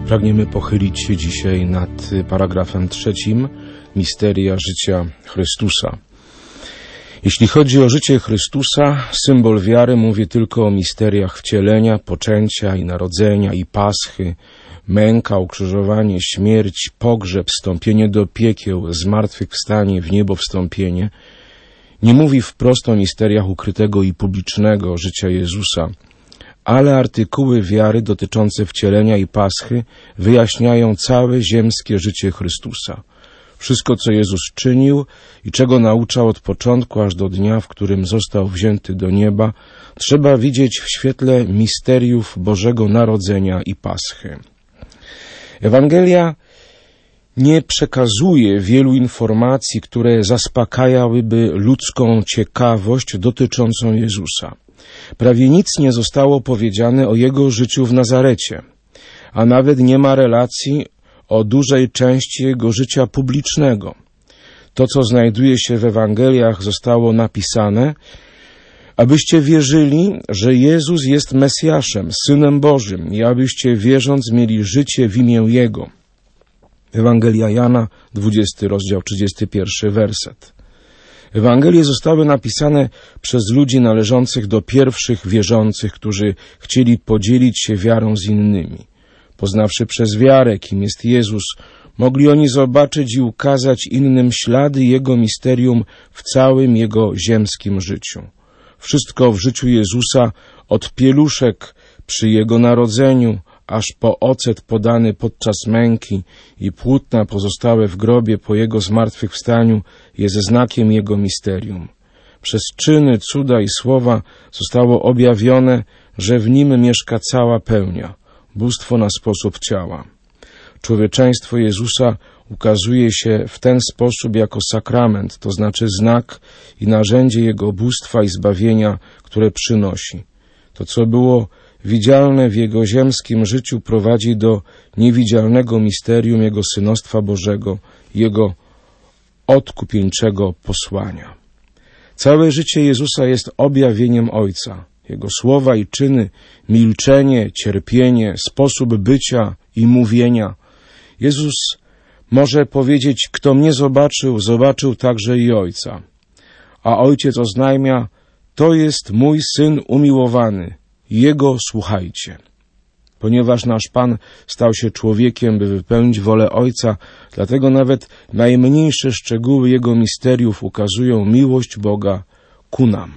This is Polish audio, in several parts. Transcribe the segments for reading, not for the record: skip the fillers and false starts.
Pragniemy pochylić się dzisiaj nad paragrafem 3, misteria życia Chrystusa. Jeśli chodzi o życie Chrystusa, symbol wiary mówi tylko o misteriach wcielenia, poczęcia i narodzenia i paschy, męka, ukrzyżowanie, śmierć, pogrzeb, wstąpienie do piekieł, zmartwychwstanie, w niebo wstąpienie. Nie mówi wprost o misteriach ukrytego i publicznego życia Jezusa, ale artykuły wiary dotyczące wcielenia i paschy wyjaśniają całe ziemskie życie Chrystusa. Wszystko, co Jezus czynił i czego nauczał od początku aż do dnia, w którym został wzięty do nieba, trzeba widzieć w świetle misteriów Bożego Narodzenia i Paschy. Ewangelia nie przekazuje wielu informacji, które zaspokajałyby ludzką ciekawość dotyczącą Jezusa. Prawie nic nie zostało powiedziane o Jego życiu w Nazarecie, a nawet nie ma relacji o dużej części Jego życia publicznego. To, co znajduje się w Ewangeliach, zostało napisane, abyście wierzyli, że Jezus jest Mesjaszem, Synem Bożym i abyście wierząc mieli życie w imię Jego. Ewangelia Jana, 20 rozdział, 31 werset. Ewangelie zostały napisane przez ludzi należących do pierwszych wierzących, którzy chcieli podzielić się wiarą z innymi. Poznawszy przez wiarę, kim jest Jezus, mogli oni zobaczyć i ukazać innym ślady Jego misterium w całym Jego ziemskim życiu. Wszystko w życiu Jezusa, od pieluszek przy Jego narodzeniu, aż po ocet podany podczas męki i płótna pozostałe w grobie po Jego zmartwychwstaniu, jest znakiem Jego misterium. Przez czyny, cuda i słowa zostało objawione, że w Nim mieszka cała pełnia, bóstwo na sposób ciała. Człowieczeństwo Jezusa ukazuje się w ten sposób jako sakrament, to znaczy znak i narzędzie Jego bóstwa i zbawienia, które przynosi. To, co było widzialne w Jego ziemskim życiu, prowadzi do niewidzialnego misterium Jego synostwa Bożego, Jego odkupieńczego posłania. Całe życie Jezusa jest objawieniem Ojca. Jego słowa i czyny, milczenie, cierpienie, sposób bycia i mówienia. Jezus może powiedzieć, kto mnie zobaczył, zobaczył także i Ojca. A Ojciec oznajmia, to jest mój Syn umiłowany, Jego słuchajcie. Ponieważ nasz Pan stał się człowiekiem, by wypełnić wolę Ojca, dlatego nawet najmniejsze szczegóły Jego misteriów ukazują miłość Boga ku nam.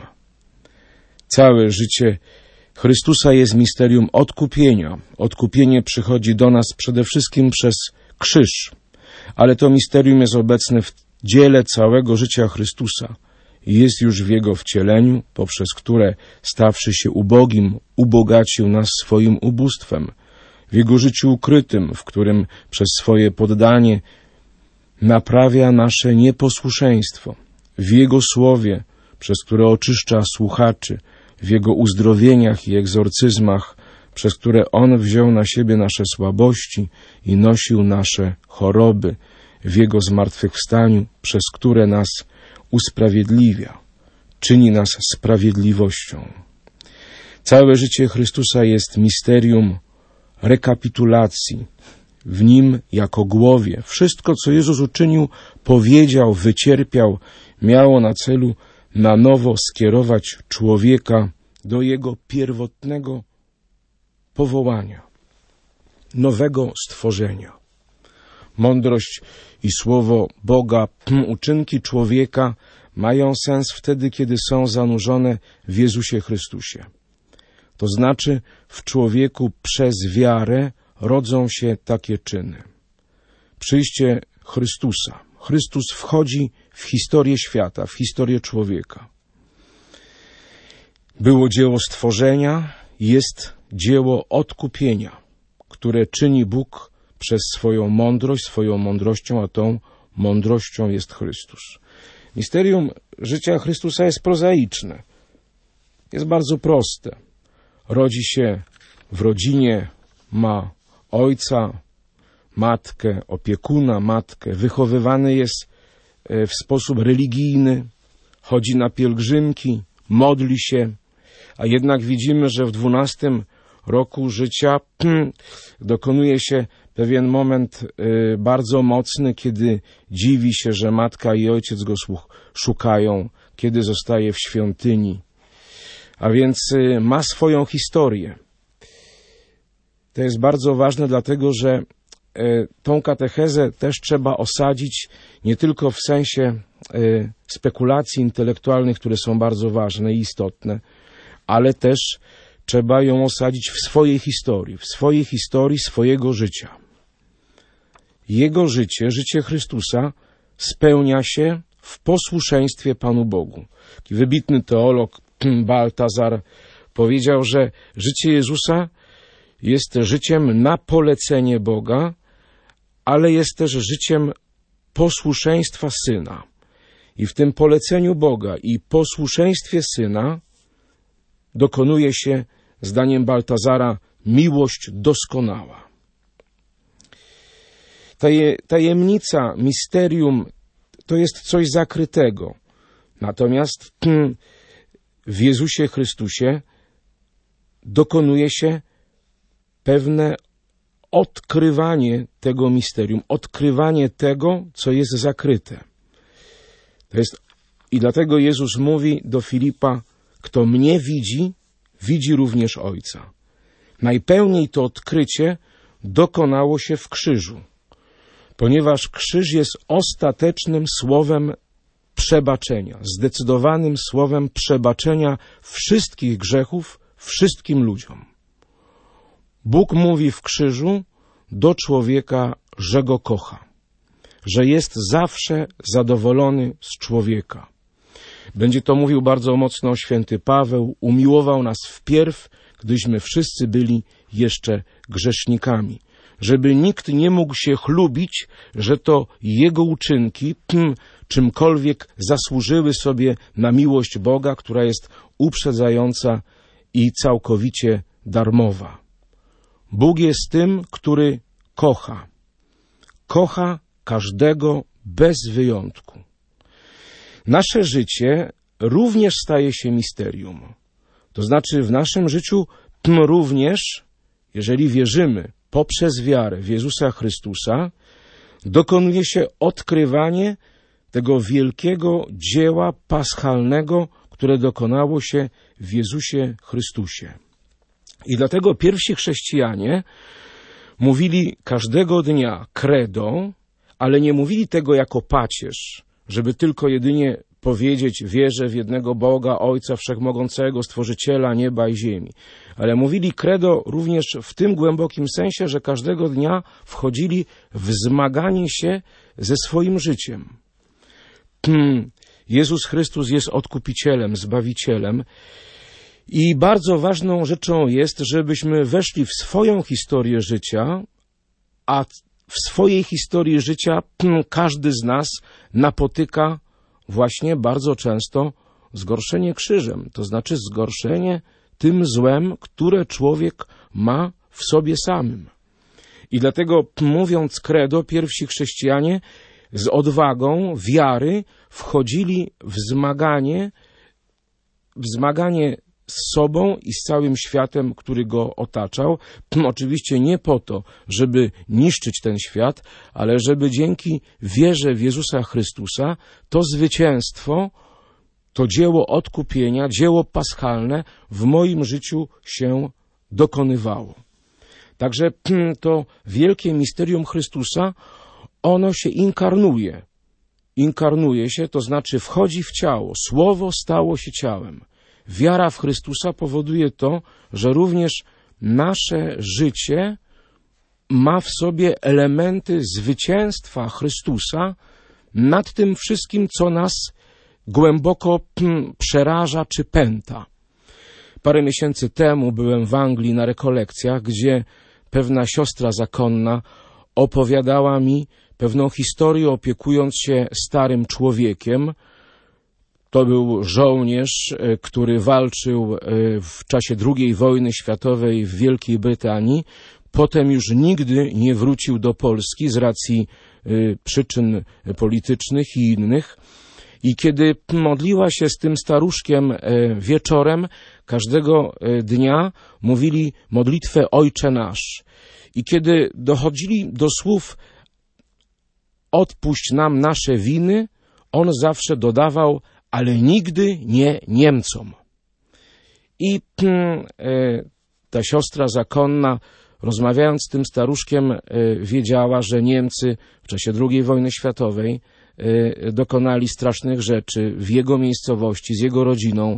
Całe życie Chrystusa jest misterium odkupienia. Odkupienie przychodzi do nas przede wszystkim przez krzyż, ale to misterium jest obecne w dziele całego życia Chrystusa. Jest już w Jego wcieleniu, poprzez które, stawszy się ubogim, ubogacił nas swoim ubóstwem. W Jego życiu ukrytym, w którym przez swoje poddanie naprawia nasze nieposłuszeństwo. W Jego słowie, przez które oczyszcza słuchaczy. W Jego uzdrowieniach i egzorcyzmach, przez które On wziął na siebie nasze słabości i nosił nasze choroby. W Jego zmartwychwstaniu, przez które nas usprawiedliwia, czyni nas sprawiedliwością. Całe życie Chrystusa jest misterium rekapitulacji. W Nim jako głowie wszystko, co Jezus uczynił, powiedział, wycierpiał, miało na celu na nowo skierować człowieka do jego pierwotnego powołania, nowego stworzenia. Mądrość i słowo Boga, uczynki człowieka mają sens wtedy, kiedy są zanurzone w Jezusie Chrystusie. To znaczy w człowieku przez wiarę rodzą się takie czyny. Przyjście Chrystusa. Chrystus wchodzi w historię świata, w historię człowieka. Było dzieło stworzenia, jest dzieło odkupienia, które czyni Bóg przez swoją mądrością, a tą mądrością jest Chrystus. Misterium życia Chrystusa jest prozaiczne. Jest bardzo proste. Rodzi się w rodzinie, ma ojca, matkę, opiekuna, matkę. Wychowywany jest w sposób religijny, chodzi na pielgrzymki, modli się, a jednak widzimy, że w 12 roku życia dokonuje się pewien moment bardzo mocny, kiedy dziwi się, że matka i ojciec go szukają, kiedy zostaje w świątyni. A więc ma swoją historię. To jest bardzo ważne, dlatego że tą katechezę też trzeba osadzić nie tylko w sensie spekulacji intelektualnych, które są bardzo ważne i istotne, ale też trzeba ją osadzić w swojej historii swojego życia. Jego życie, życie Chrystusa spełnia się w posłuszeństwie Panu Bogu. Taki wybitny teolog Baltazar powiedział, że życie Jezusa jest życiem na polecenie Boga, ale jest też życiem posłuszeństwa Syna. I w tym poleceniu Boga i posłuszeństwie Syna dokonuje się, zdaniem miłość doskonała. Tajemnica, misterium to jest coś zakrytego. Natomiast w Jezusie Chrystusie dokonuje się pewne odkrywanie tego misterium, odkrywanie tego, co jest zakryte. I dlatego Jezus mówi do Filipa, kto mnie widzi, widzi również Ojca. Najpełniej to odkrycie dokonało się w krzyżu, ponieważ krzyż jest ostatecznym słowem przebaczenia, zdecydowanym słowem przebaczenia wszystkich grzechów wszystkim ludziom. Bóg mówi w krzyżu do człowieka, że go kocha, że jest zawsze zadowolony z człowieka. Będzie to mówił bardzo mocno święty Paweł, umiłował nas wpierw, gdyśmy wszyscy byli jeszcze grzesznikami. Żeby nikt nie mógł się chlubić, że to jego uczynki czymkolwiek zasłużyły sobie na miłość Boga, która jest uprzedzająca i całkowicie darmowa. Bóg jest tym, który kocha. Kocha każdego bez wyjątku. Nasze życie również staje się misterium. To znaczy w naszym życiu również, jeżeli wierzymy poprzez wiarę w Jezusa Chrystusa, dokonuje się odkrywanie tego wielkiego dzieła paschalnego, które dokonało się w Jezusie Chrystusie. I dlatego pierwsi chrześcijanie mówili każdego dnia credo, ale nie mówili tego jako pacierz, żeby tylko jedynie powiedzieć, wierzę w jednego Boga, Ojca Wszechmogącego, Stworzyciela nieba i ziemi. Ale mówili credo również w tym głębokim sensie, że każdego dnia wchodzili w zmaganie się ze swoim życiem. Jezus Chrystus jest Odkupicielem, Zbawicielem i bardzo ważną rzeczą jest, żebyśmy weszli w swoją historię życia, a w swojej historii życia każdy z nas napotyka właśnie bardzo często zgorszenie krzyżem, to znaczy zgorszenie tym złem, które człowiek ma w sobie samym. I dlatego mówiąc credo, pierwsi chrześcijanie z odwagą wiary wchodzili w zmaganie z sobą i z całym światem, który go otaczał. Oczywiście nie po to, żeby niszczyć ten świat, ale żeby dzięki wierze w Jezusa Chrystusa to zwycięstwo, to dzieło odkupienia, dzieło paschalne w moim życiu się dokonywało. Także to wielkie misterium Chrystusa, ono się inkarnuje. Inkarnuje się, to znaczy wchodzi w ciało. Słowo stało się ciałem. Wiara w Chrystusa powoduje to, że również nasze życie ma w sobie elementy zwycięstwa Chrystusa nad tym wszystkim, co nas głęboko przeraża czy pęta. Parę miesięcy temu byłem w Anglii na rekolekcjach, gdzie pewna siostra zakonna opowiadała mi pewną historię, opiekując się starym człowiekiem. To był żołnierz, który walczył w czasie II wojny światowej w Wielkiej Brytanii. Potem już nigdy nie wrócił do Polski z racji przyczyn politycznych i innych. I kiedy modliła się z tym staruszkiem wieczorem, każdego dnia mówili modlitwę Ojcze Nasz. I kiedy dochodzili do słów odpuść nam nasze winy, on zawsze dodawał, ale nigdy nie Niemcom. I ta siostra zakonna, rozmawiając z tym staruszkiem, wiedziała, że Niemcy w czasie II wojny światowej dokonali strasznych rzeczy w jego miejscowości, z jego rodziną.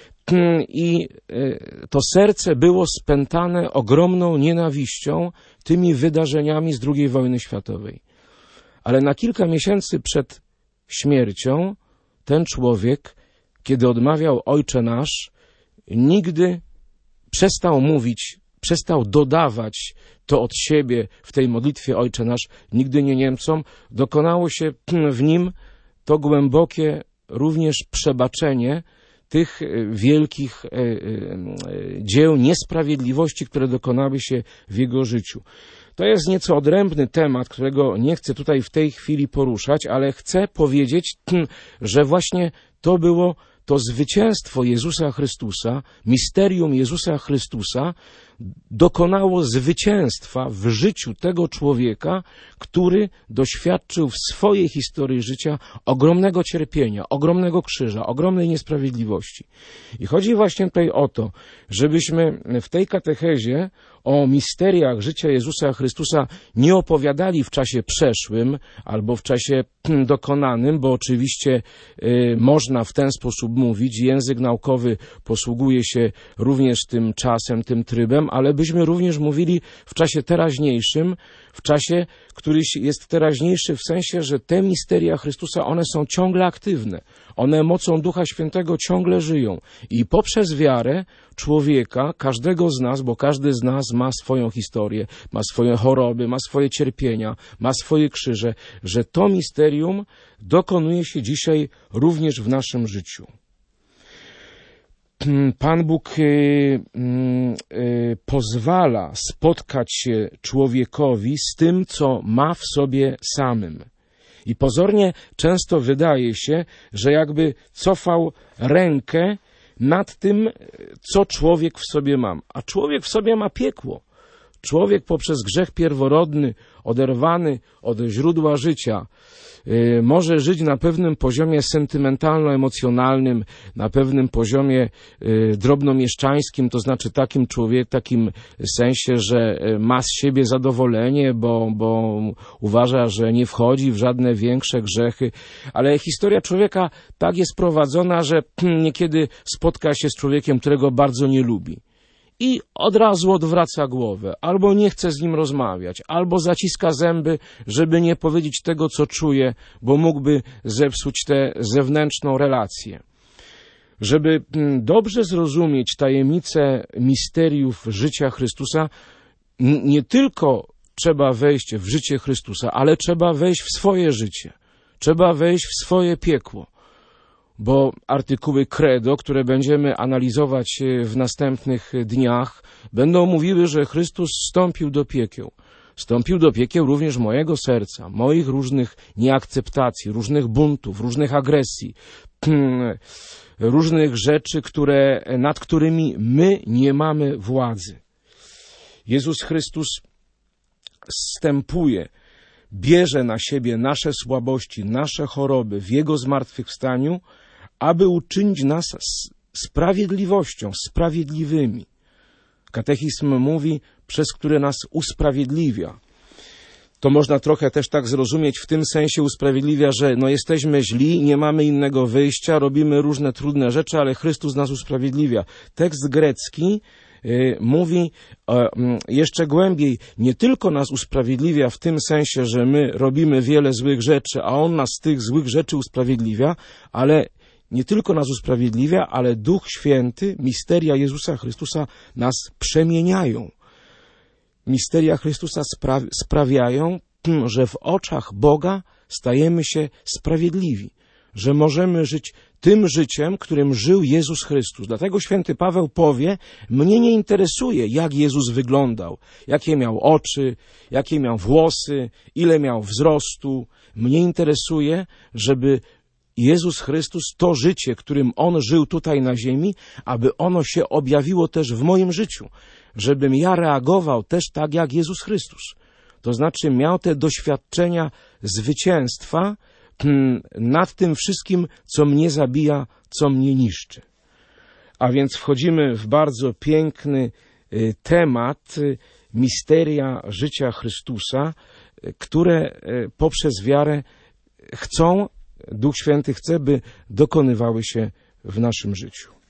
I to serce było spętane ogromną nienawiścią tymi wydarzeniami z II wojny światowej. Ale na kilka miesięcy przed śmiercią ten człowiek, kiedy odmawiał Ojcze Nasz, nigdy przestał mówić, przestał dodawać to od siebie w tej modlitwie Ojcze Nasz, nigdy nie Niemcom. Dokonało się w nim to głębokie również przebaczenie tych wielkich dzieł niesprawiedliwości, które dokonały się w jego życiu. To jest nieco odrębny temat, którego nie chcę tutaj w tej chwili poruszać, ale chcę powiedzieć, że właśnie to było to zwycięstwo Jezusa Chrystusa, misterium Jezusa Chrystusa dokonało zwycięstwa w życiu tego człowieka, który doświadczył w swojej historii życia ogromnego cierpienia, ogromnego krzyża, ogromnej niesprawiedliwości. I chodzi właśnie tutaj o to, żebyśmy w tej katechezie o misteriach życia Jezusa Chrystusa nie opowiadali w czasie przeszłym albo w czasie dokonanym, bo oczywiście można w ten sposób mówić. Język naukowy posługuje się również tym czasem, tym trybem, ale byśmy również mówili w czasie teraźniejszym, w czasie, który jest teraźniejszy w sensie, że te misteria Chrystusa, one są ciągle aktywne. One mocą Ducha Świętego ciągle żyją. I poprzez wiarę człowieka, każdego z nas, bo każdy z nas ma swoją historię, ma swoje choroby, ma swoje cierpienia, ma swoje krzyże, że to misterium dokonuje się dzisiaj również w naszym życiu. Pan Bóg pozwala spotkać się człowiekowi z tym, co ma w sobie samym. I pozornie często wydaje się, że jakby cofał rękę nad tym, co człowiek w sobie ma. A człowiek w sobie ma piekło. Człowiek poprzez grzech pierworodny, oderwany od źródła życia, może żyć na pewnym poziomie sentymentalno-emocjonalnym, na pewnym poziomie drobnomieszczańskim, to znaczy takim sensie, że ma z siebie zadowolenie, bo uważa, że nie wchodzi w żadne większe grzechy. Ale historia człowieka tak jest prowadzona, że niekiedy spotka się z człowiekiem, którego bardzo nie lubi. I od razu odwraca głowę, albo nie chce z nim rozmawiać, albo zaciska zęby, żeby nie powiedzieć tego, co czuje, bo mógłby zepsuć tę zewnętrzną relację. Żeby dobrze zrozumieć tajemnicę misteriów życia Chrystusa, nie tylko trzeba wejść w życie Chrystusa, ale trzeba wejść w swoje życie. Trzeba wejść w swoje piekło. Bo artykuły credo, które będziemy analizować w następnych dniach, będą mówiły, że Chrystus wstąpił do piekieł. Wstąpił do piekieł również mojego serca, moich różnych nieakceptacji, różnych buntów, różnych agresji, różnych rzeczy, nad którymi my nie mamy władzy. Jezus Chrystus zstępuje, bierze na siebie nasze słabości, nasze choroby w Jego zmartwychwstaniu, aby uczynić nas sprawiedliwością, sprawiedliwymi. Katechizm mówi, przez które nas usprawiedliwia. To można trochę też tak zrozumieć w tym sensie usprawiedliwia, że jesteśmy źli, nie mamy innego wyjścia, robimy różne trudne rzeczy, ale Chrystus nas usprawiedliwia. Tekst grecki mówi jeszcze głębiej, nie tylko nas usprawiedliwia w tym sensie, że my robimy wiele złych rzeczy, a On nas z tych złych rzeczy usprawiedliwia, ale nie tylko nas usprawiedliwia, ale Duch Święty, misteria Jezusa Chrystusa nas przemieniają. Misteria Chrystusa sprawiają, że w oczach Boga stajemy się sprawiedliwi, że możemy żyć tym życiem, którym żył Jezus Chrystus. Dlatego święty Paweł powie, mnie nie interesuje, jak Jezus wyglądał, jakie miał oczy, jakie miał włosy, ile miał wzrostu. Mnie interesuje, żeby Jezus Chrystus, to życie, którym On żył tutaj na ziemi, aby ono się objawiło też w moim życiu. żebym ja reagował też tak jak Jezus Chrystus. To znaczy miał te doświadczenia zwycięstwa nad tym wszystkim, co mnie zabija, co mnie niszczy. A więc wchodzimy w bardzo piękny temat misteria życia Chrystusa, które poprzez wiarę Duch Święty chce, by dokonywały się w naszym życiu.